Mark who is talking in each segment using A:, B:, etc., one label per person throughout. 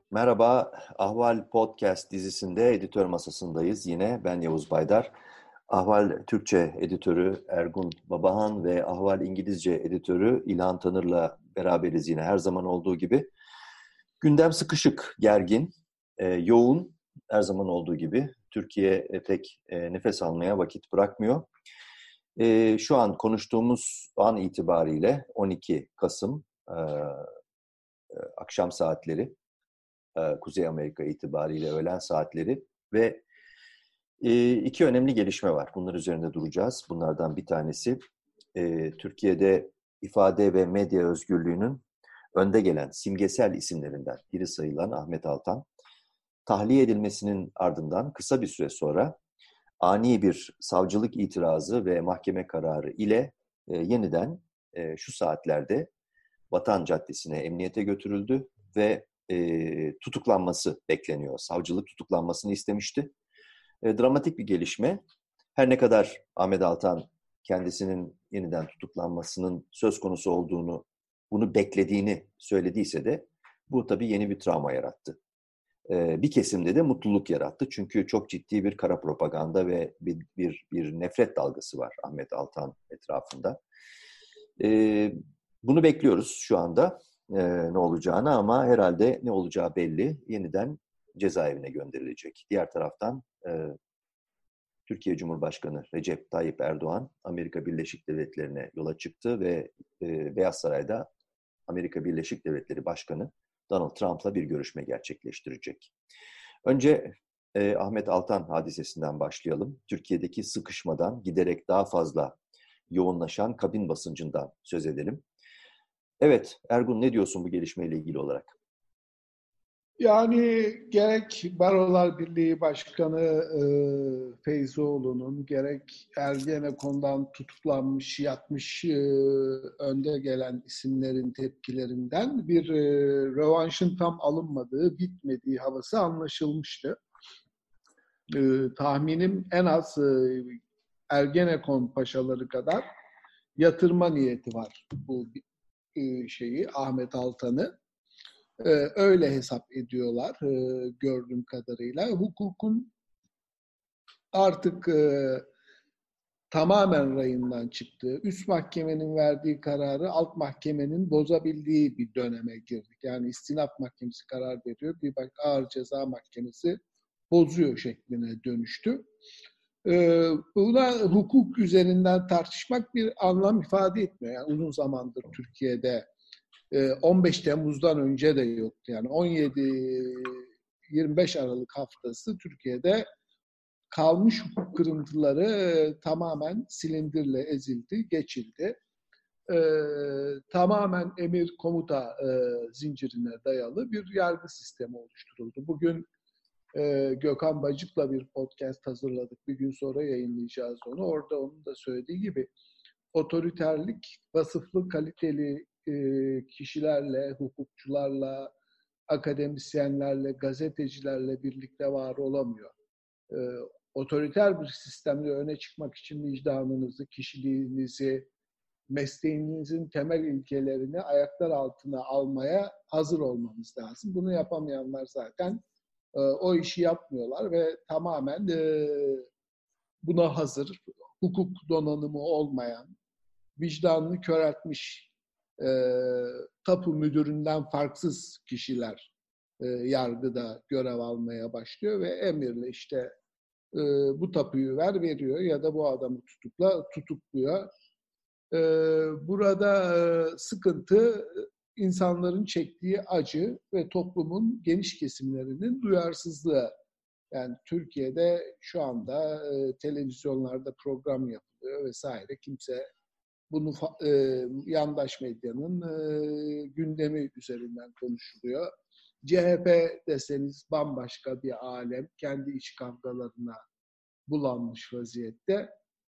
A: Merhaba, Ahval Podcast dizisinde editör masasındayız. Yine ben Yavuz Baydar. Ahval Türkçe editörü Ergun Babahan ve Ahval İngilizce editörü İlhan Tanır'la beraberiz yine her zaman olduğu gibi. Gündem sıkışık, gergin, yoğun her zaman olduğu gibi. Türkiye pek nefes almaya vakit bırakmıyor. Şu an konuştuğumuz an itibariyle 12 Kasım akşam saatleri. Kuzey Amerika itibariyle öğlen saatleri ve iki önemli gelişme var. Bunlar üzerinde duracağız. Bunlardan bir tanesi Türkiye'de ifade ve medya özgürlüğünün önde gelen simgesel isimlerinden biri sayılan Ahmet Altan, tahliye edilmesinin ardından kısa bir süre sonra ani bir savcılık itirazı ve mahkeme kararı ile yeniden şu saatlerde Vatan Caddesi'ne, emniyete götürüldü ve tutuklanması bekleniyor. Savcılık tutuklanmasını istemişti. Dramatik bir gelişme. Her ne kadar Ahmet Altan kendisinin yeniden tutuklanmasının söz konusu olduğunu, bunu beklediğini söylediyse de bu tabii yeni bir travma yarattı. Bir kesimde de mutluluk yarattı. Çünkü çok ciddi bir kara propaganda ve bir nefret dalgası var Ahmet Altan etrafında. Bunu bekliyoruz şu anda ne olacağını ama herhalde ne olacağı belli. Yeniden cezaevine gönderilecek. Diğer taraftan Türkiye Cumhurbaşkanı Recep Tayyip Erdoğan Amerika Birleşik Devletleri'ne yola çıktı ve Beyaz Saray'da Amerika Birleşik Devletleri Başkanı Donald Trump'la bir görüşme gerçekleştirecek. Önce Ahmet Altan hadisesinden başlayalım. Türkiye'deki sıkışmadan giderek daha fazla yoğunlaşan kabin basıncından söz edelim. Evet, Ergun ne diyorsun bu gelişmeyle ilgili olarak?
B: Yani gerek Barolar Birliği Başkanı Feyzoğlu'nun, gerek Ergenekon'dan tutuklanmış, yatmış önde gelen isimlerin tepkilerinden bir rövanşın tam alınmadığı, bitmediği havası anlaşılmıştı. Tahminim en az Ergenekon paşaları kadar yatırma niyeti var bu Ahmet Altan'ı. Öyle hesap ediyorlar gördüğüm kadarıyla. Hukukun artık tamamen rayından çıktığı, üst mahkemenin verdiği kararı alt mahkemenin bozabildiği bir döneme girdik. Yani istinaf mahkemesi karar veriyor, bir bak ağır ceza mahkemesi bozuyor şekline dönüştü. Buna hukuk üzerinden tartışmak bir anlam ifade etmiyor. Yani uzun zamandır Türkiye'de 15 Temmuz'dan önce de yoktu. Yani 17-25 Aralık haftası Türkiye'de kalmış hukuk kırıntıları tamamen silindirle ezildi, geçildi. Tamamen emir komuta zincirine dayalı bir yargı sistemi oluşturuldu. Bugün Gökhan Bacık'la bir podcast hazırladık. Bir gün sonra yayınlayacağız onu. Orada onun da söylediği gibi otoriterlik vasıflı, kaliteli kişilerle, hukukçularla, akademisyenlerle, gazetecilerle birlikte var olamıyor. Otoriter bir sistemde öne çıkmak için vicdanınızı, kişiliğinizi, mesleğinizin temel ilkelerini ayaklar altına almaya hazır olmanız lazım. Bunu yapamayanlar zaten o işi yapmıyorlar ve tamamen buna hazır, hukuk donanımı olmayan, vicdanını köreltmiş tapu müdüründen farksız kişiler yargıda görev almaya başlıyor ve emirle işte bu tapuyu veriyor ya da bu adamı tutukluyor. Burada sıkıntı insanların çektiği acı ve toplumun geniş kesimlerinin duyarsızlığı. Yani Türkiye'de şu anda televizyonlarda program yapılıyor vesaire. Kimse bunu yandaş medyanın gündemi üzerinden konuşuluyor. CHP deseniz bambaşka bir alem, kendi iç kavgalarına bulanmış vaziyette.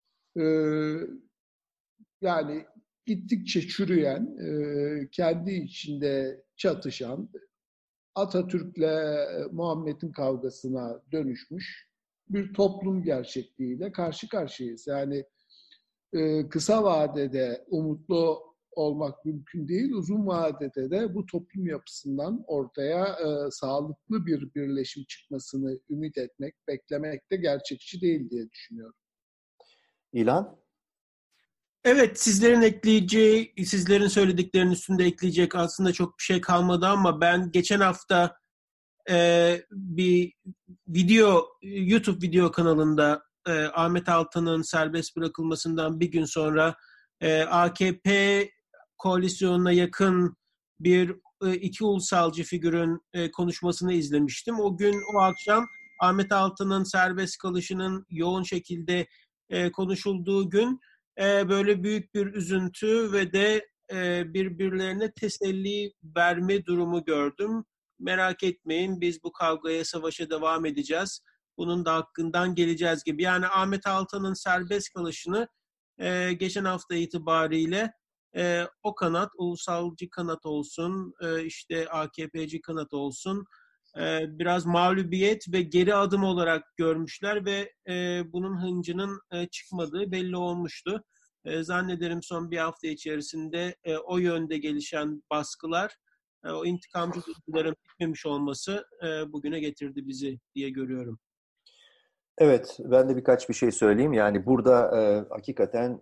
B: Yani gittikçe çürüyen, kendi içinde çatışan, Atatürk'le Muhammed'in kavgasına dönüşmüş bir toplum gerçekliğiyle karşı karşıyayız. Yani kısa vadede umutlu olmak mümkün değil. Uzun vadede de bu toplum yapısından ortaya sağlıklı bir birleşim çıkmasını ümit etmek, beklemek de gerçekçi değil diye düşünüyorum.
A: İlan?
C: Evet, sizlerin söylediklerinin üstünde ekleyecek aslında çok bir şey kalmadı ama ben geçen hafta bir YouTube video kanalında Ahmet Altan'ın serbest bırakılmasından bir gün sonra AKP koalisyonuna yakın iki ulusalcı figürün konuşmasını izlemiştim. O akşam Ahmet Altan'ın serbest kalışının yoğun şekilde konuşulduğu gün böyle büyük bir üzüntü ve de birbirlerine teselli verme durumu gördüm. Merak etmeyin, biz bu kavgaya, savaşa devam edeceğiz. Bunun da hakkından geleceğiz gibi. Yani Ahmet Altan'ın serbest kalışını geçen hafta itibariyle o kanat, ulusalcı kanat olsun, işte AKP'ci kanat olsun, biraz mağlubiyet ve geri adım olarak görmüşler ve bunun hıncının çıkmadığı belli olmuştu. Zannederim son bir hafta içerisinde o yönde gelişen baskılar, o intikamcı duyguların bitmemiş olması bugüne getirdi bizi diye görüyorum.
A: Evet, ben de birkaç bir şey söyleyeyim. Yani burada hakikaten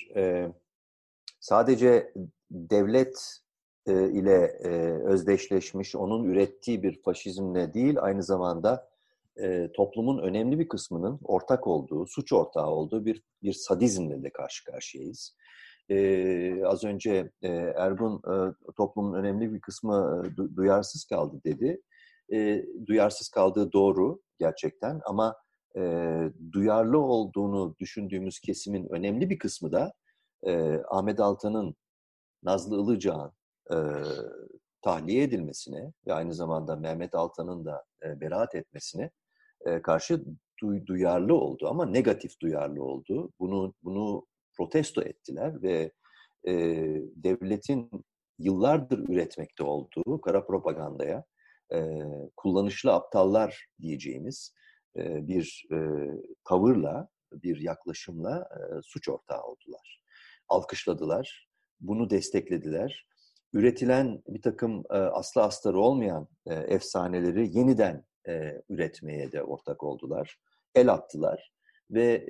A: sadece devlet ile özdeşleşmiş, onun ürettiği bir faşizmle değil, aynı zamanda toplumun önemli bir kısmının ortak olduğu, suç ortağı olduğu bir sadizmle de karşı karşıyayız. Az önce Ergun toplumun önemli bir kısmı duyarsız kaldı dedi. Duyarsız kaldığı doğru gerçekten ama duyarlı olduğunu düşündüğümüz kesimin önemli bir kısmı da Ahmet Altan'ın, Nazlı Ilıcak'ın tahliye edilmesine ve aynı zamanda Mehmet Altan'ın da beraat etmesine karşı duyarlı oldu ama negatif duyarlı oldu. Bunu protesto ettiler ve devletin yıllardır üretmekte olduğu kara propagandaya kullanışlı aptallar diyeceğimiz bir tavırla, bir yaklaşımla suç ortağı oldular. Alkışladılar, bunu desteklediler. Üretilen bir takım aslı astarı olmayan efsaneleri yeniden üretmeye de ortak oldular. El attılar ve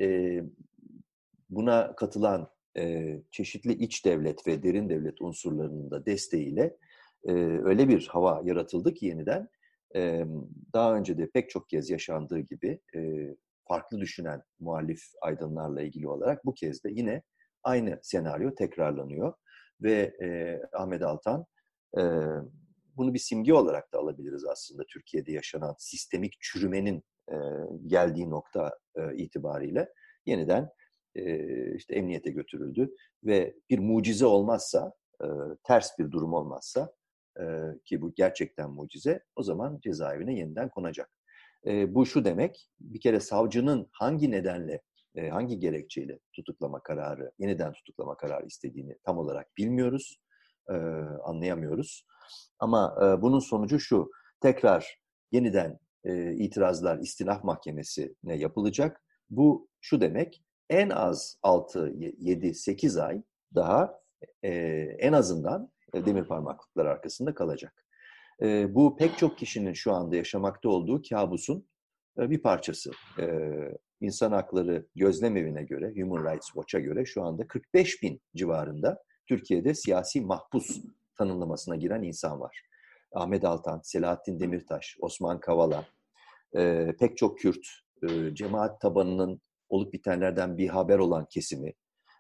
A: buna katılan çeşitli iç devlet ve derin devlet unsurlarının da desteğiyle öyle bir hava yaratıldı ki yeniden daha önce de pek çok kez yaşandığı gibi farklı düşünen muhalif aydınlarla ilgili olarak bu kez de yine aynı senaryo tekrarlanıyor ve Ahmet Altan bunu bir simge olarak da alabiliriz aslında Türkiye'de yaşanan sistemik çürümenin geldiği nokta itibariyle yeniden işte emniyete götürüldü ve bir mucize olmazsa, ters bir durum olmazsa ki bu gerçekten mucize, o zaman cezaevine yeniden konacak. Bu şu demek, bir kere savcının hangi nedenle, hangi gerekçeyle yeniden tutuklama kararı istediğini tam olarak bilmiyoruz, anlayamıyoruz. Ama bunun sonucu şu, tekrar yeniden itirazlar istinaf mahkemesine yapılacak. Bu şu demek, en az 6, 7, 8 ay daha en azından demir parmaklıklar arkasında kalacak. Bu pek çok kişinin şu anda yaşamakta olduğu kabusun bir parçası. İnsan Hakları Gözlem Evi'ne göre, Human Rights Watch'a göre şu anda 45 bin civarında Türkiye'de siyasi mahpus tanımlamasına giren insan var. Ahmet Altan, Selahattin Demirtaş, Osman Kavala, pek çok Kürt, cemaat tabanının olup bitenlerden bir haber olan kesimi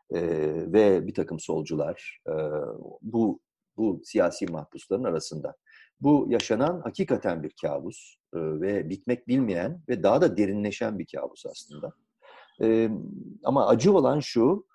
A: ve bir takım solcular bu siyasi mahpusların arasında. Bu yaşanan hakikaten bir kabus ve bitmek bilmeyen ve daha da derinleşen bir kabus aslında. Ama acı olan şu,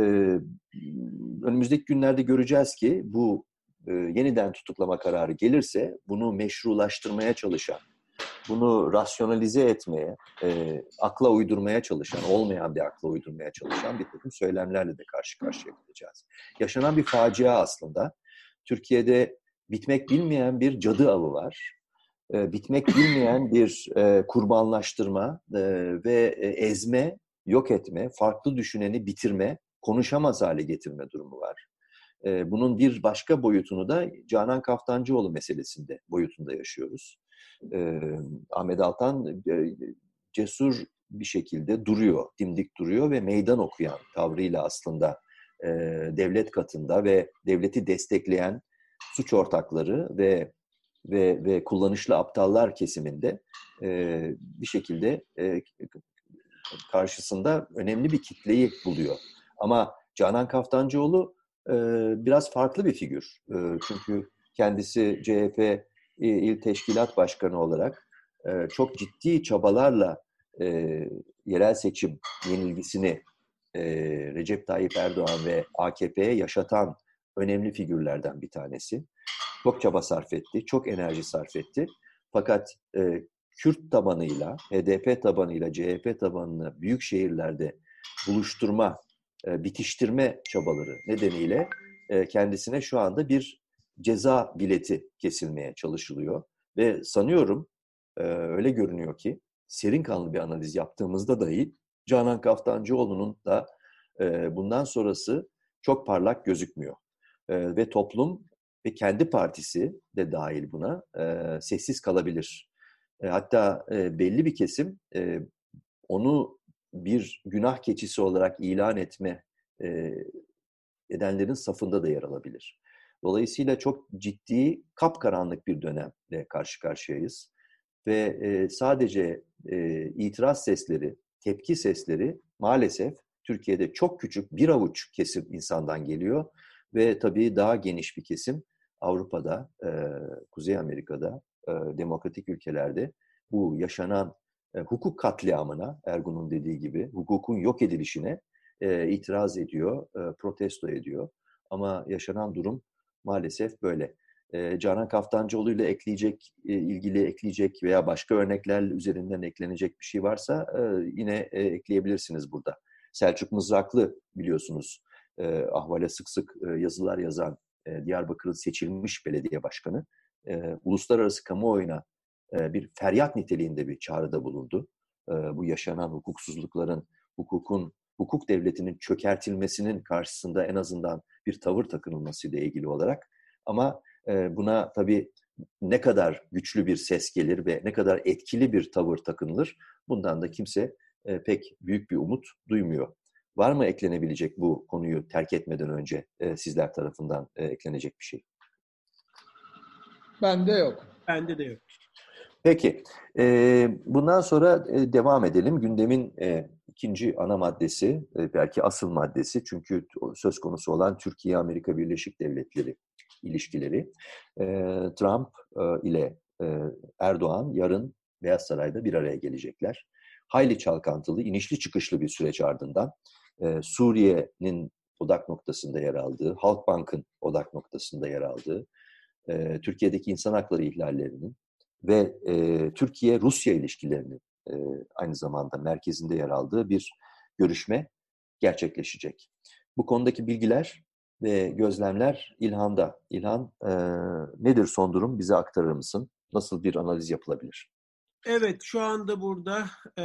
A: önümüzdeki günlerde göreceğiz ki bu yeniden tutuklama kararı gelirse bunu meşrulaştırmaya çalışan, bunu rasyonalize etmeye, akla uydurmaya çalışan, olmayan bir akla uydurmaya çalışan bir takım söylemlerle de karşı karşıya kalacağız. Yaşanan bir facia aslında. Türkiye'de bitmek bilmeyen bir cadı avı var. Bitmek bilmeyen bir kurbanlaştırma ve ezme, yok etme, farklı düşüneni bitirme, konuşamaz hale getirme durumu var. Bunun bir başka boyutunu da Canan Kaftancıoğlu meselesinde boyutunda yaşıyoruz. Ahmet Altan cesur bir şekilde duruyor, dimdik duruyor ve meydan okuyan tavrıyla aslında devlet katında ve devleti destekleyen suç ortakları ve kullanışlı aptallar kesiminde bir şekilde karşısında önemli bir kitleyi buluyor. Ama Canan Kaftancıoğlu biraz farklı bir figür. Çünkü kendisi CHP İl Teşkilat Başkanı olarak çok ciddi çabalarla yerel seçim yenilgisini Recep Tayyip Erdoğan ve AKP'ye yaşatan önemli figürlerden bir tanesi. Çok çaba sarf etti, çok enerji sarf etti. Fakat Kürt tabanıyla, HDP tabanıyla CHP tabanını büyük şehirlerde buluşturma, bitiştirme çabaları nedeniyle kendisine şu anda bir ceza bileti kesilmeye çalışılıyor. Ve sanıyorum öyle görünüyor ki serin kanlı bir analiz yaptığımızda dahi Canan Kaftancıoğlu'nun da bundan sonrası çok parlak gözükmüyor. Ve toplum ve kendi partisi de dahil buna sessiz kalabilir. Hatta belli bir kesim onu bir günah keçisi olarak ilan etme edenlerin safında da yer alabilir. Dolayısıyla çok ciddi, kapkaranlık bir dönemle karşı karşıyayız. Ve sadece itiraz sesleri, tepki sesleri maalesef Türkiye'de çok küçük bir avuç kesim insandan geliyor. Ve tabii daha geniş bir kesim Avrupa'da, Kuzey Amerika'da, demokratik ülkelerde bu yaşanan hukuk katliamına, Ergun'un dediği gibi, hukukun yok edilişine itiraz ediyor, protesto ediyor. Ama yaşanan durum maalesef böyle. Canan Kaftancıoğlu ile ilgili ekleyecek veya başka örnekler üzerinden eklenecek bir şey varsa yine ekleyebilirsiniz burada. Selçuk Mızraklı biliyorsunuz Ahval'e sık sık yazılar yazan Diyarbakır'ın seçilmiş belediye başkanı uluslararası kamuoyuna bir feryat niteliğinde bir çağrıda bulundu. Bu yaşanan hukuksuzlukların, hukuk devletinin çökertilmesinin karşısında en azından bir tavır takınılmasıyla ilgili olarak. Ama buna tabii ne kadar güçlü bir ses gelir ve ne kadar etkili bir tavır takınılır, bundan da kimse pek büyük bir umut duymuyor. Var mı eklenebilecek bu konuyu terk etmeden önce sizler tarafından eklenecek bir şey?
B: Bende yok.
C: Bende de yok.
A: Peki, bundan sonra devam edelim. Gündemin ikinci ana maddesi, belki asıl maddesi, çünkü söz konusu olan Türkiye-Amerika Birleşik Devletleri ilişkileri. Trump ile Erdoğan yarın Beyaz Saray'da bir araya gelecekler. Hayli çalkantılı, inişli çıkışlı bir süreç ardından Suriye'nin odak noktasında yer aldığı, Halkbank'ın odak noktasında yer aldığı, Türkiye'deki insan hakları ihlallerinin ve Türkiye-Rusya ilişkilerinin aynı zamanda merkezinde yer aldığı bir görüşme gerçekleşecek. Bu konudaki bilgiler ve gözlemler İlhan'da. İlhan, nedir son durum? Bize aktarır mısın? Nasıl bir analiz yapılabilir?
C: Evet, şu anda burada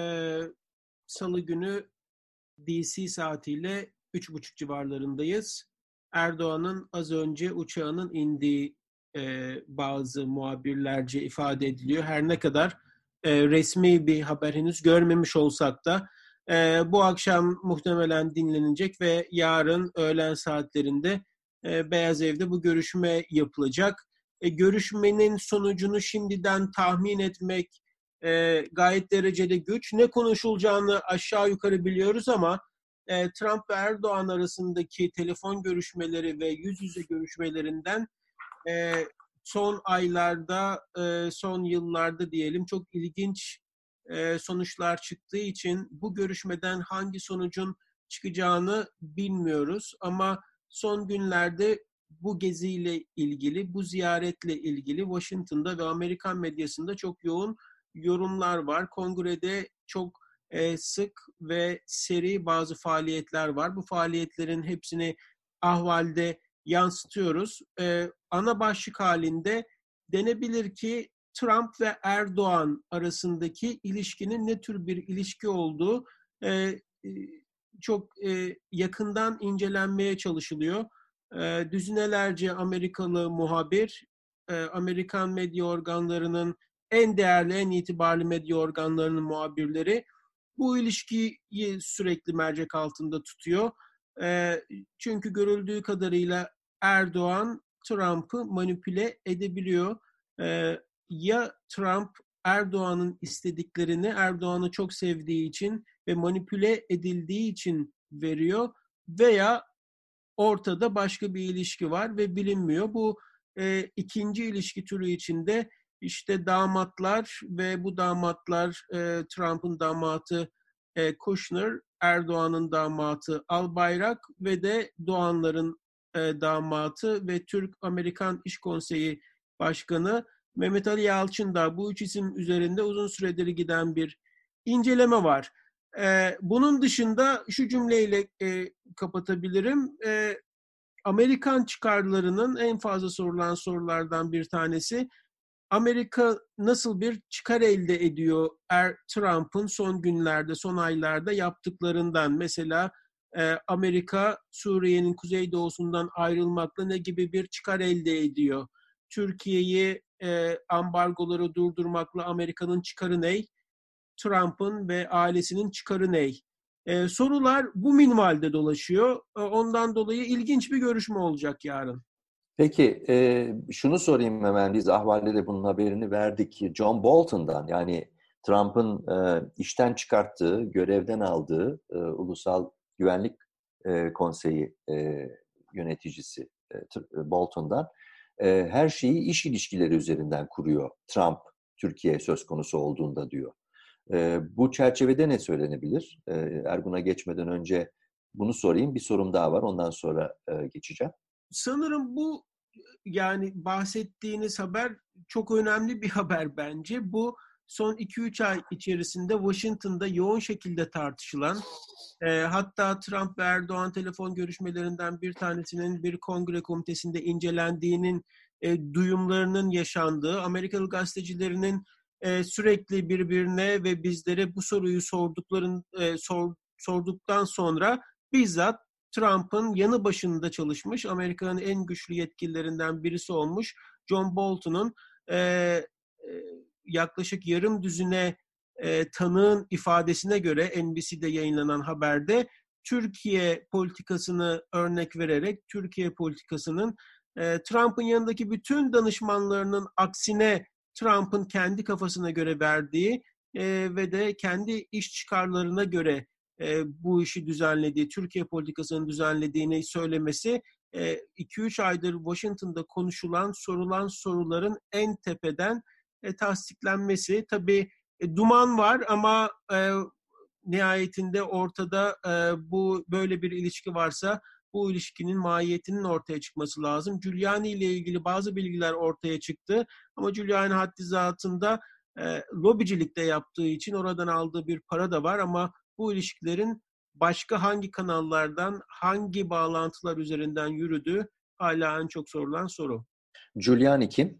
C: Salı günü DC saatiyle 3.30 civarlarındayız. Erdoğan'ın az önce uçağının indiği bazı muhabirlerce ifade ediliyor. Her ne kadar resmi bir haber henüz görmemiş olsak da bu akşam muhtemelen dinlenecek ve yarın öğlen saatlerinde Beyaz Ev'de bu görüşme yapılacak. Görüşmenin sonucunu şimdiden tahmin etmek gayet derecede güç. Ne konuşulacağını aşağı yukarı biliyoruz ama Trump ve Erdoğan arasındaki telefon görüşmeleri ve yüz yüze görüşmelerinden son aylarda, son yıllarda diyelim çok ilginç sonuçlar çıktığı için bu görüşmeden hangi sonucun çıkacağını bilmiyoruz. Ama son günlerde bu geziyle ilgili, bu ziyaretle ilgili Washington'da ve Amerikan medyasında çok yoğun yorumlar var. Kongrede çok sık ve seri bazı faaliyetler var. Bu faaliyetlerin hepsini ahvalde yansıtıyoruz. Ana başlık halinde denebilir ki Trump ve Erdoğan arasındaki ilişkinin ne tür bir ilişki olduğu çok yakından incelenmeye çalışılıyor. düzinelerce Amerikalı muhabir, Amerikan medya organlarının en değerli, en itibarlı medya organlarının muhabirleri bu ilişkiyi sürekli mercek altında tutuyor. Çünkü görüldüğü kadarıyla Erdoğan Trump'ı manipüle edebiliyor. Ya Trump Erdoğan'ın istediklerini Erdoğan'ı çok sevdiği için ve manipüle edildiği için veriyor veya ortada başka bir ilişki var ve bilinmiyor. Bu ikinci ilişki türü içinde işte damatlar ve bu damatlar Trump'ın damatı Kushner, Erdoğan'ın damatı Albayrak ve de Doğanların damatı ve Türk-Amerikan İş Konseyi Başkanı Mehmet Ali Yalçın da bu üç isim üzerinde uzun süredir giden bir inceleme var. Bunun dışında şu cümleyle kapatabilirim. Amerikan çıkarlarının en fazla sorulan sorulardan bir tanesi, Amerika nasıl bir çıkar elde ediyor Trump'ın son günlerde, son aylarda yaptıklarından? Mesela Amerika Suriye'nin kuzeydoğusundan ayrılmakla ne gibi bir çıkar elde ediyor? Türkiye'yi ambargoları durdurmakla Amerika'nın çıkarı ne? Trump'ın ve ailesinin çıkarı ne? Sorular bu minvalde dolaşıyor. Ondan dolayı ilginç bir görüşme olacak yarın.
A: Peki, şunu sorayım hemen. Biz Ahval'de de bunun haberini verdik. John Bolton'dan, yani Trump'ın işten çıkarttığı, görevden aldığı Ulusal Güvenlik Konseyi yöneticisi Bolton'dan her şeyi iş ilişkileri üzerinden kuruyor Trump, Türkiye söz konusu olduğunda diyor. Bu çerçevede ne söylenebilir? Ergun'a geçmeden önce bunu sorayım. Bir sorum daha var. Ondan sonra geçeceğim.
C: Sanırım bu, yani bahsettiğiniz haber çok önemli bir haber bence. Bu son 2-3 ay içerisinde Washington'da yoğun şekilde tartışılan, hatta Trump ve Erdoğan telefon görüşmelerinden bir tanesinin bir kongre komitesinde incelendiğinin duyumlarının yaşandığı, Amerikalı gazetecilerinin sürekli birbirine ve bizlere bu soruyu sorduktan sonra bizzat Trump'ın yanı başında çalışmış, Amerika'nın en güçlü yetkililerinden birisi olmuş John Bolton'un yaklaşık yarım düzine tanığın ifadesine göre NBC'de yayınlanan haberde Türkiye politikasını örnek vererek Türkiye politikasının Trump'ın yanındaki bütün danışmanlarının aksine Trump'ın kendi kafasına göre verdiği ve de kendi iş çıkarlarına göre bu işi düzenlediği, Türkiye politikasını düzenlediğini söylemesi 2-3 aydır Washington'da konuşulan, sorulan soruların en tepeden tasdiklenmesi. Tabii duman var ama nihayetinde ortada bu böyle bir ilişki varsa bu ilişkinin mahiyetinin ortaya çıkması lazım. Giuliani ile ilgili bazı bilgiler ortaya çıktı ama Giuliani haddi zatında lobicilikte yaptığı için oradan aldığı bir para da var ama bu ilişkilerin başka hangi kanallardan, hangi bağlantılar üzerinden yürüdüğü hala en çok sorulan soru.
A: Giuliani kim?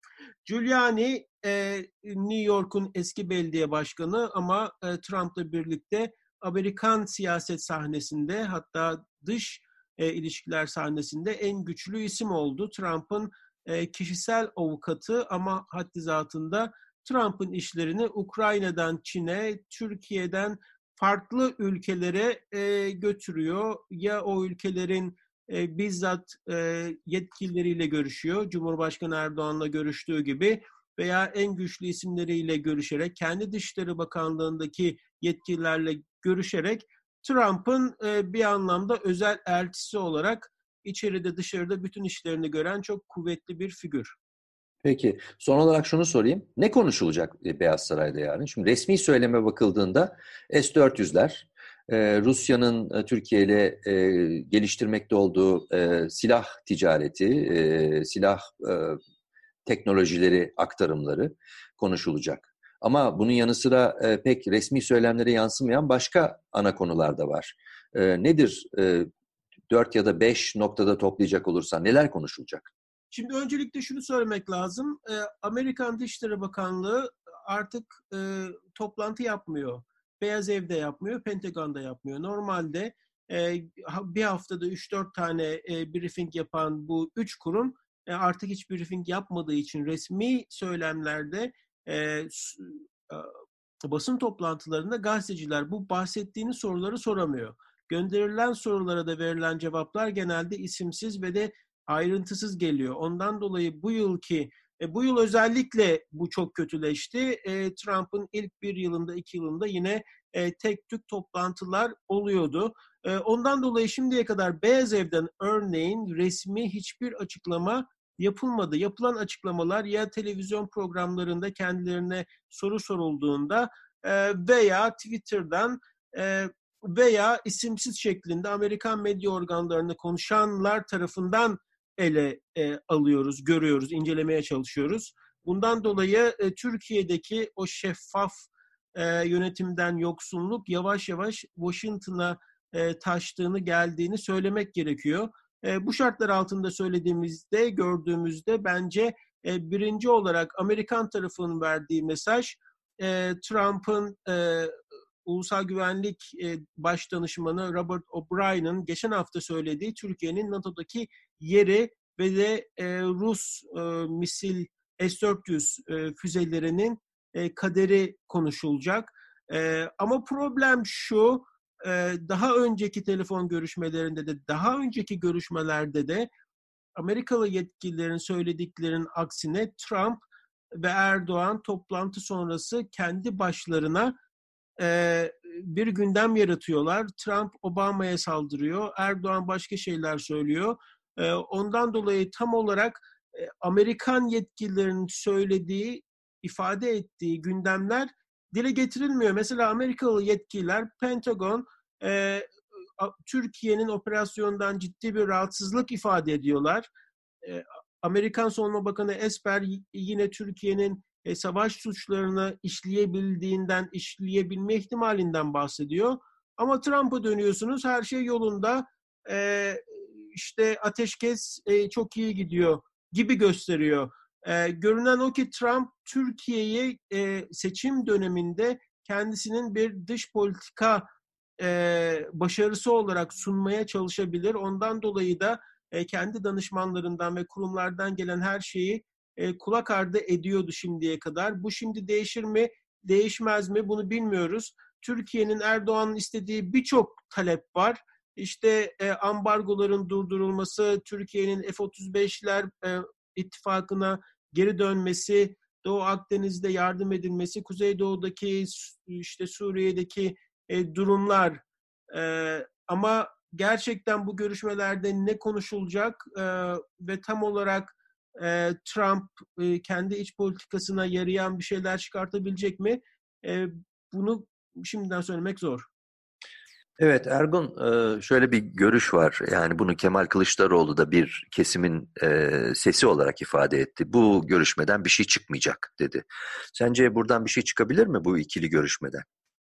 C: Giuliani New York'un eski belediye başkanı ama Trump'la birlikte Amerikan siyaset sahnesinde, hatta dış ilişkiler sahnesinde en güçlü isim oldu. Trump'ın kişisel avukatı ama haddi zatında Trump'ın işlerini Ukrayna'dan Çin'e, Türkiye'den farklı ülkelere götürüyor. Ya o ülkelerin bizzat yetkilileriyle görüşüyor, Cumhurbaşkanı Erdoğan'la görüştüğü gibi, veya en güçlü isimleriyle görüşerek, kendi Dışişleri Bakanlığı'ndaki yetkililerle görüşerek Trump'ın bir anlamda özel elçisi olarak içeride dışarıda bütün işlerini gören çok kuvvetli bir figür.
A: Peki, son olarak şunu sorayım. Ne konuşulacak Beyaz Saray'da yarın? Şimdi resmi söyleme bakıldığında S-400'ler, Rusya'nın Türkiye ile geliştirmekte olduğu silah ticareti, silah teknolojileri aktarımları konuşulacak. Ama bunun yanı sıra pek resmi söylemlere yansımayan başka ana konular da var. Nedir 4 ya da 5 noktada toplayacak olursan neler konuşulacak?
C: Şimdi öncelikle şunu söylemek lazım. Amerikan Dışişleri Bakanlığı artık toplantı yapmıyor. Beyaz Ev'de yapmıyor, Pentagon'da yapmıyor. Normalde bir haftada 3-4 tane briefing yapan bu 3 kurum artık hiç briefing yapmadığı için resmi söylemlerde basın toplantılarında gazeteciler bu bahsettiğiniz soruları soramıyor. Gönderilen sorulara da verilen cevaplar genelde isimsiz ve de ayrıntısız geliyor. Ondan dolayı bu yıl özellikle bu çok kötüleşti. Trump'ın ilk 1 yılında, 2 yılında yine tek tük toplantılar oluyordu. Ondan dolayı şimdiye kadar Beyaz Ev'den örneğin resmi hiçbir açıklama yapılmadı. Yapılan açıklamalar ya televizyon programlarında kendilerine soru sorulduğunda veya Twitter'dan veya isimsiz şeklinde Amerikan medya organlarını konuşanlar tarafından ele alıyoruz, görüyoruz, incelemeye çalışıyoruz. Bundan dolayı Türkiye'deki o şeffaf yönetimden yoksunluk yavaş yavaş Washington'a taştığını, geldiğini söylemek gerekiyor. Bu şartlar altında söylediğimizde, gördüğümüzde bence birinci olarak Amerikan tarafının verdiği mesaj Trump'ın Ulusal Güvenlik Baş Danışmanı Robert O'Brien'in geçen hafta söylediği Türkiye'nin NATO'daki yeri ve de Rus misil S-400 füzelerinin kaderi konuşulacak. Ama problem şu, daha önceki telefon görüşmelerinde de, daha önceki görüşmelerde de Amerikalı yetkililerin söylediklerinin aksine Trump ve Erdoğan toplantı sonrası kendi başlarına bir gündem yaratıyorlar. Trump Obama'ya saldırıyor. Erdoğan başka şeyler söylüyor. Ondan dolayı tam olarak Amerikan yetkililerin söylediği, ifade ettiği gündemler dile getirilmiyor. Mesela Amerikalı yetkililer, Pentagon, Türkiye'nin operasyondan ciddi bir rahatsızlık ifade ediyorlar. Amerikan Savunma Bakanı Esper yine Türkiye'nin savaş suçlarını işleyebilme ihtimalinden bahsediyor. Ama Trump'a dönüyorsunuz, her şey yolunda, işte ateşkes çok iyi gidiyor gibi gösteriyor. Görünen o ki Trump Türkiye'yi seçim döneminde kendisinin bir dış politika başarısı olarak sunmaya çalışabilir. Ondan dolayı da kendi danışmanlarından ve kurumlardan gelen her şeyi kulak ardı ediyordu şimdiye kadar. Bu şimdi değişir mi, değişmez mi bunu bilmiyoruz. Türkiye'nin Erdoğan'ın istediği birçok talep var. İşte ambargoların durdurulması, Türkiye'nin F-35'ler ittifakına geri dönmesi, Doğu Akdeniz'de yardım edilmesi, Kuzeydoğu'daki işte Suriye'deki durumlar. Ama gerçekten bu görüşmelerde ne konuşulacak ve tam olarak Trump kendi iç politikasına yarayan bir şeyler çıkartabilecek mi? Bunu şimdiden söylemek zor.
A: Evet Ergun, şöyle bir görüş var. Yani bunu Kemal Kılıçdaroğlu da bir kesimin sesi olarak ifade etti. Bu görüşmeden bir şey çıkmayacak dedi. Sence buradan bir şey çıkabilir mi bu ikili görüşmeden?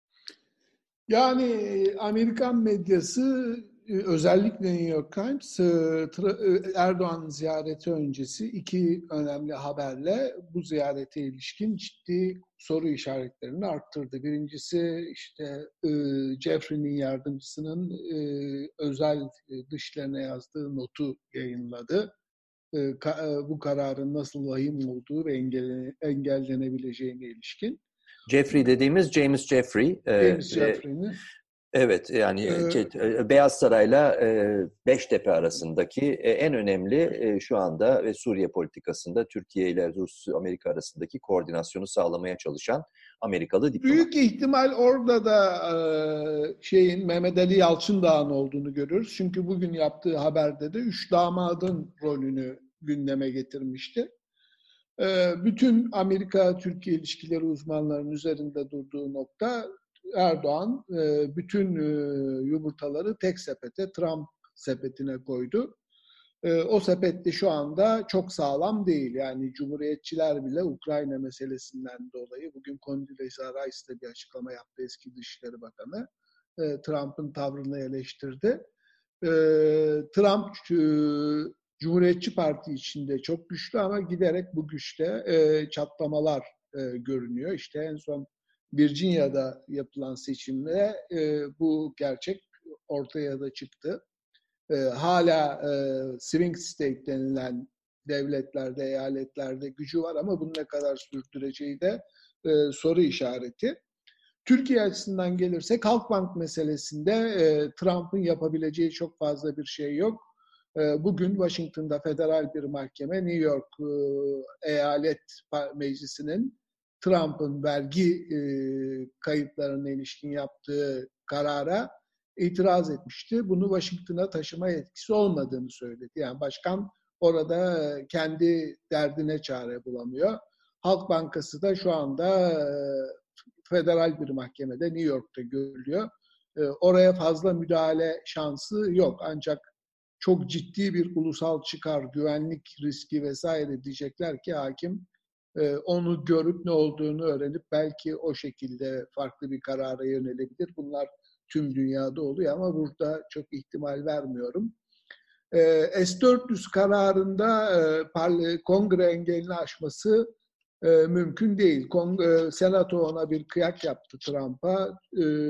B: Yani Amerikan medyası, özellikle New York Times, Erdoğan'ın ziyareti öncesi iki önemli haberle bu ziyarete ilişkin ciddi soru işaretlerini arttırdı. Birincisi işte Jeffrey'nin yardımcısının özel dışlarına yazdığı notu yayınladı. Bu kararın nasıl vahim olduğu ve engellenebileceğine ilişkin.
A: Jeffrey dediğimiz James Jeffrey.
B: James Jeffrey'nin.
A: Evet, yani Beyaz Saray'la Beştepe arasındaki en önemli şu anda ve Suriye politikasında Türkiye ile Rus-Amerika arasındaki koordinasyonu sağlamaya çalışan Amerikalı diplomat.
B: Büyük ihtimal orada da Mehmet Ali Yalçındağ'ın olduğunu görürüz. Çünkü bugün yaptığı haberde de 3 damadın rolünü gündeme getirmişti. Bütün Amerika-Türkiye ilişkileri uzmanlarının üzerinde durduğu nokta, Erdoğan bütün yumurtaları tek sepete, Trump sepetine koydu. O sepette şu anda çok sağlam değil. Yani Cumhuriyetçiler bile Ukrayna meselesinden dolayı bugün Condoleezza Rice de bir açıklama yaptı, eski Dışişleri Bakanı. Trump'ın tavrını eleştirdi. Trump Cumhuriyetçi Parti içinde çok güçlü ama giderek bu güçte çatlamalar görünüyor. İşte en son Virginia'da yapılan seçimde bu gerçek ortaya da çıktı. Hala swing state denilen devletlerde, eyaletlerde gücü var ama bunu ne kadar sürdüreceği de soru işareti. Türkiye açısından gelirsek Halkbank meselesinde Trump'ın yapabileceği çok fazla bir şey yok. Bugün Washington'da federal bir mahkeme New York Eyalet Meclisi'nin Trump'ın vergi kayıtlarına ilişkin yaptığı karara itiraz etmişti. Bunu Washington'a taşıma yetkisi olmadığını söyledi. Yani başkan orada kendi derdine çare bulamıyor. Halk Bankası da şu anda federal bir mahkemede New York'ta görülüyor. Oraya fazla müdahale şansı yok. Ancak çok ciddi bir ulusal çıkar, güvenlik riski vesaire diyecekler ki hakim onu görüp ne olduğunu öğrenip belki o şekilde farklı bir karara yönelebilir. Bunlar tüm dünyada oluyor ama burada çok ihtimal vermiyorum. S-400 kararında kongre engelini aşması mümkün değil. Senato ona bir kıyak yaptı Trump'a.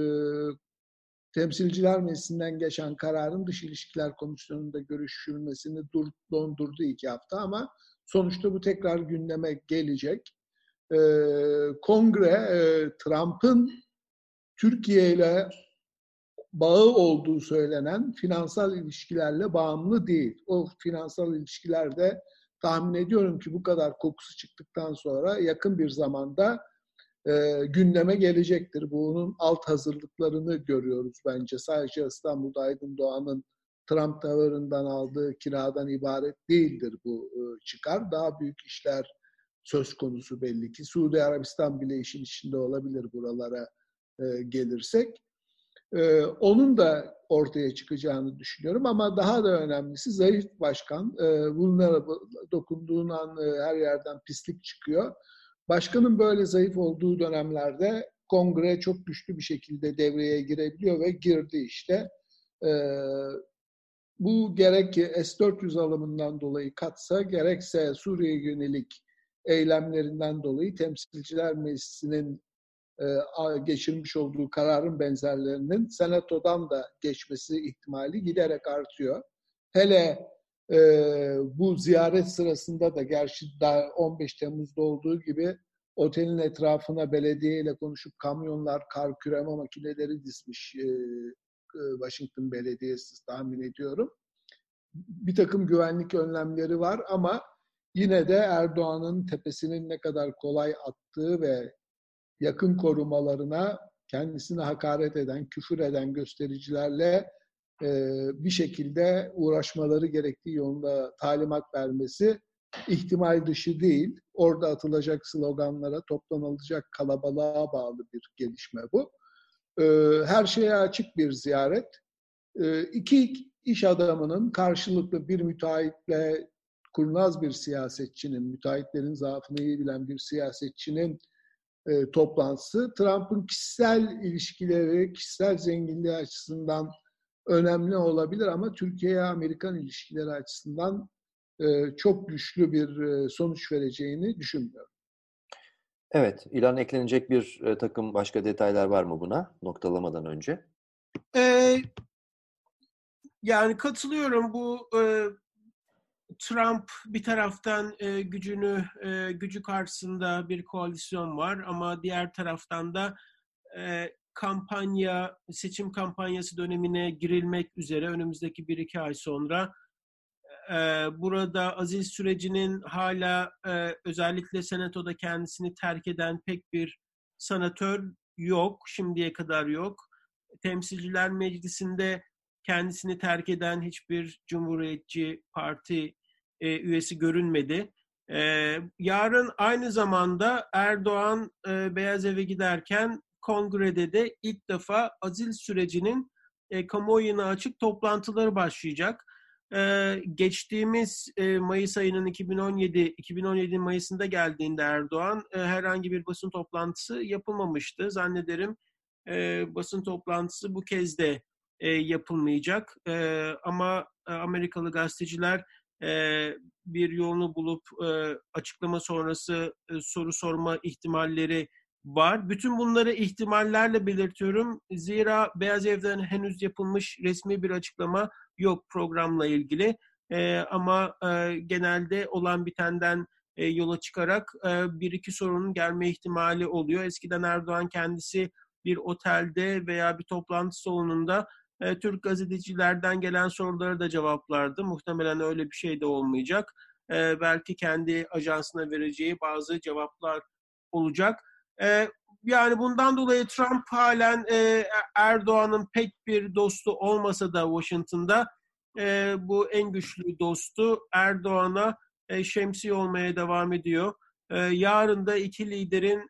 B: Temsilciler Meclisi'nden geçen kararın Dış İlişkiler Komisyonu'nda görüşülmesini dondurdu 2 hafta ama sonuçta bu tekrar gündeme gelecek. Kongre Trump'ın Türkiye ile bağı olduğu söylenen finansal ilişkilerle bağımlı değil. O finansal ilişkilerde tahmin ediyorum ki bu kadar kokusu çıktıktan sonra yakın bir zamanda gündeme gelecektir. Bunun alt hazırlıklarını görüyoruz bence. Sadece İstanbul'da Aydın Doğan'ın Trump Tower'ından aldığı kiradan ibaret değildir bu çıkar. Daha büyük işler söz konusu belli ki. Suudi Arabistan bile işin içinde olabilir buralara gelirsek. Onun da ortaya çıkacağını düşünüyorum ama daha da önemlisi zayıf başkan. Bunlara dokunduğun an her yerden pislik çıkıyor. Başkanın böyle zayıf olduğu dönemlerde kongre çok güçlü bir şekilde devreye girebiliyor ve girdi işte. Bu gerek S-400 alımından dolayı katsa gerekse Suriye'ye yönelik eylemlerinden dolayı Temsilciler Meclisi'nin geçirmiş olduğu kararın benzerlerinin Senato'dan da geçmesi ihtimali giderek artıyor. Hele bu ziyaret sırasında da gerçi daha 15 Temmuz'da olduğu gibi otelin etrafına belediyeyle konuşup kamyonlar, kar küreme makineleri dizmiş Washington Belediyesi tahmin ediyorum. Bir takım güvenlik önlemleri var ama yine de Erdoğan'ın tepesinin ne kadar kolay attığı ve yakın korumalarına kendisine hakaret eden, küfür eden göstericilerle bir şekilde uğraşmaları gerektiği yolunda talimat vermesi ihtimal dışı değil. Orada atılacak sloganlara, toplanılacak kalabalığa bağlı bir gelişme bu. Her şeye açık bir ziyaret. İki iş adamının karşılıklı bir müteahhitle kurnaz bir siyasetçinin, müteahhitlerin zaafını iyi bilen bir siyasetçinin toplantısı Trump'ın kişisel ilişkileri, kişisel zenginliği açısından önemli olabilir ama Türkiye-Amerikan ilişkileri açısından çok güçlü bir sonuç vereceğini düşünmüyorum.
A: Evet, İlhan eklenecek bir takım başka detaylar var mı buna noktalamadan önce?
C: Yani katılıyorum bu Trump bir taraftan gücü karşısında bir koalisyon var ama diğer taraftan da seçim kampanyası dönemine girilmek üzere önümüzdeki 1-2 ay sonra burada aziz sürecinin hala özellikle Senato'da kendisini terk eden pek bir senatör yok, şimdiye kadar yok. Temsilciler Meclisi'nde kendisini terk eden hiçbir Cumhuriyetçi Parti üyesi görünmedi. Yarın aynı zamanda Erdoğan Beyaz Ev'e giderken kongrede de ilk defa azil sürecinin kamuoyuna açık toplantıları başlayacak. Geçtiğimiz Mayıs ayının 2017 Mayıs'ında geldiğinde Erdoğan herhangi bir basın toplantısı yapılmamıştı. Zannederim basın toplantısı bu kez de yapılmayacak. Ama Amerikalı gazeteciler bir yolunu bulup açıklama sonrası soru sorma ihtimalleri var. Bütün bunları ihtimallerle belirtiyorum. Zira Beyaz Ev'den henüz yapılmış resmi bir açıklama yok programla ilgili. Ama genelde olan bitenden yola çıkarak bir iki sorunun gelme ihtimali oluyor. Eskiden Erdoğan kendisi bir otelde veya bir toplantı salonunda Türk gazetecilerden gelen soruları da cevaplardı. Muhtemelen öyle bir şey de olmayacak. Belki kendi ajansına vereceği bazı cevaplar olacak. Yani bundan dolayı Trump halen Erdoğan'ın pek bir dostu olmasa da Washington'da bu en güçlü dostu Erdoğan'a şemsiye olmaya devam ediyor. Yarın da iki liderin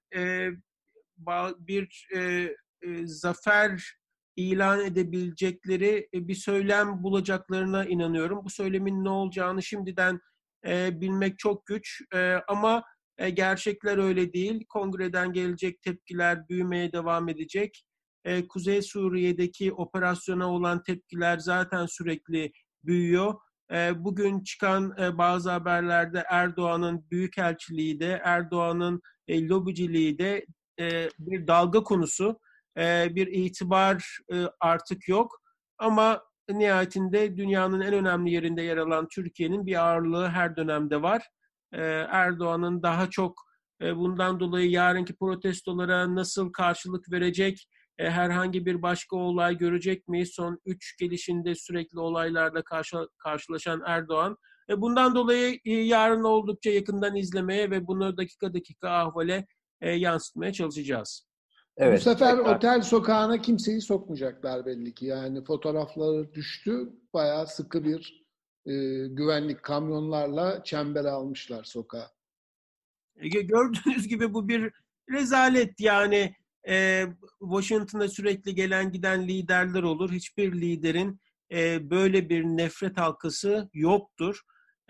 C: bir zafer ilan edebilecekleri bir söylem bulacaklarına inanıyorum. Bu söylemin ne olacağını şimdiden bilmek çok güç ama gerçekler öyle değil. Kongreden gelecek tepkiler büyümeye devam edecek. Kuzey Suriye'deki operasyona olan tepkiler zaten sürekli büyüyor. Bugün çıkan bazı haberlerde Erdoğan'ın büyükelçiliği de, Erdoğan'ın lobiciliği de bir dalga konusu. Bir itibar artık yok. Ama nihayetinde dünyanın en önemli yerinde yer alan Türkiye'nin bir ağırlığı her dönemde var. Erdoğan'ın daha çok bundan dolayı yarınki protestolara nasıl karşılık verecek, herhangi bir başka olay görecek miyiz? Son 3 gelişinde sürekli olaylarla karşılaşan Erdoğan. Bundan dolayı yarın oldukça yakından izlemeye ve bunu dakika dakika ahvale yansıtmaya çalışacağız.
B: Evet, bu sefer otel sokağına kimseyi sokmayacaklar belli ki. Yani fotoğrafları düştü. Bayağı sıkı bir güvenlik kamyonlarla çembere almışlar sokağa.
C: Gördüğünüz gibi bu bir rezalet. Yani Washington'a sürekli gelen giden liderler olur. Hiçbir liderin böyle bir nefret halkası yoktur.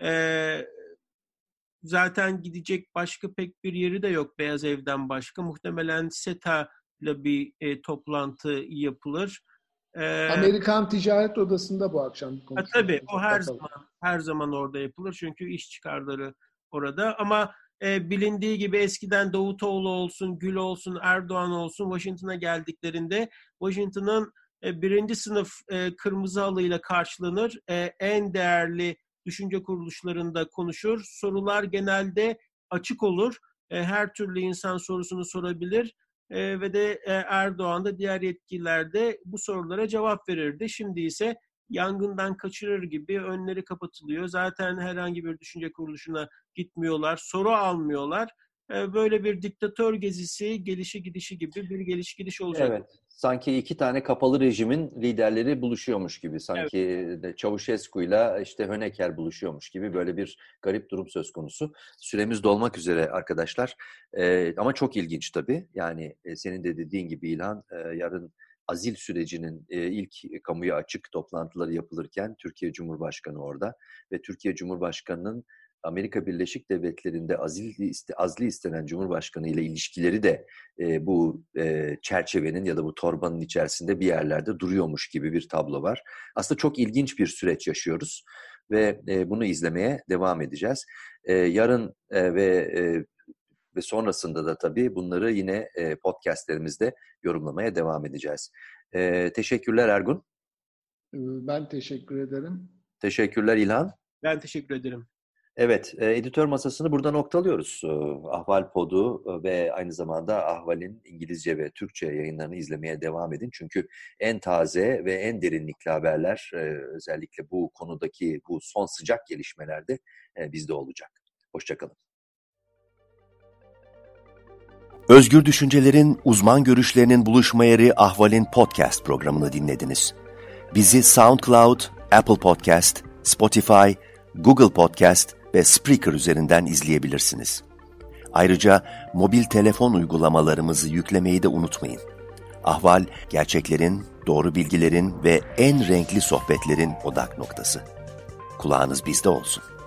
C: Zaten gidecek başka pek bir yeri de yok Beyaz Ev'den başka. Muhtemelen SETA ile bir toplantı yapılır.
B: Amerikan Ticaret Odası'nda bu akşam konuşulacak.
C: Tabii o her zaman orada yapılır çünkü iş çıkarları orada. Ama bilindiği gibi eskiden Davutoğlu olsun, Gül olsun, Erdoğan olsun Washington'a geldiklerinde Washington'ın birinci sınıf kırmızı halıyla karşılanır. En değerli düşünce kuruluşlarında konuşur. Sorular genelde açık olur. Her türlü insan sorusunu sorabilir. Ve de Erdoğan da diğer yetkililer de bu sorulara cevap verirdi. Şimdi ise yangından kaçırır gibi önleri kapatılıyor. Zaten herhangi bir düşünce kuruluşuna gitmiyorlar, soru almıyorlar. Böyle bir diktatör gezisi, gelişi gidişi gibi bir geliş gidiş olacak.
A: Evet. Sanki iki tane kapalı rejimin liderleri buluşuyormuş gibi. Sanki evet. Çavuşescu'yla işte Honecker buluşuyormuş gibi böyle bir garip durum söz konusu. Süremiz dolmak üzere arkadaşlar. Ama çok ilginç tabii. Yani senin de dediğin gibi İlhan, yarın azil sürecinin ilk kamuya açık toplantıları yapılırken Türkiye Cumhurbaşkanı orada ve Türkiye Cumhurbaşkanı'nın Amerika Birleşik Devletleri'nde azli istenen Cumhurbaşkanı ile ilişkileri de bu çerçevenin ya da bu torbanın içerisinde bir yerlerde duruyormuş gibi bir tablo var. Aslında çok ilginç bir süreç yaşıyoruz ve bunu izlemeye devam edeceğiz. Yarın ve sonrasında da tabii bunları yine podcastlerimizde yorumlamaya devam edeceğiz. Teşekkürler Ergun.
B: Ben teşekkür ederim.
A: Teşekkürler İlhan.
C: Ben teşekkür ederim.
A: Evet, editör masasını burada noktalıyoruz. Ahval Pod'u ve aynı zamanda Ahval'in İngilizce ve Türkçe yayınlarını izlemeye devam edin. Çünkü en taze ve en derinlikli haberler özellikle bu konudaki bu son sıcak gelişmelerde bizde olacak. Hoşçakalın.
D: Özgür düşüncelerin, uzman görüşlerinin buluşma yeri Ahval'in podcast programını dinlediniz. Bizi SoundCloud, Apple Podcast, Spotify, Google Podcast ve Spreaker üzerinden izleyebilirsiniz. Ayrıca mobil telefon uygulamalarımızı yüklemeyi de unutmayın. Ahval, gerçeklerin, doğru bilgilerin ve en renkli sohbetlerin odak noktası. Kulağınız bizde olsun.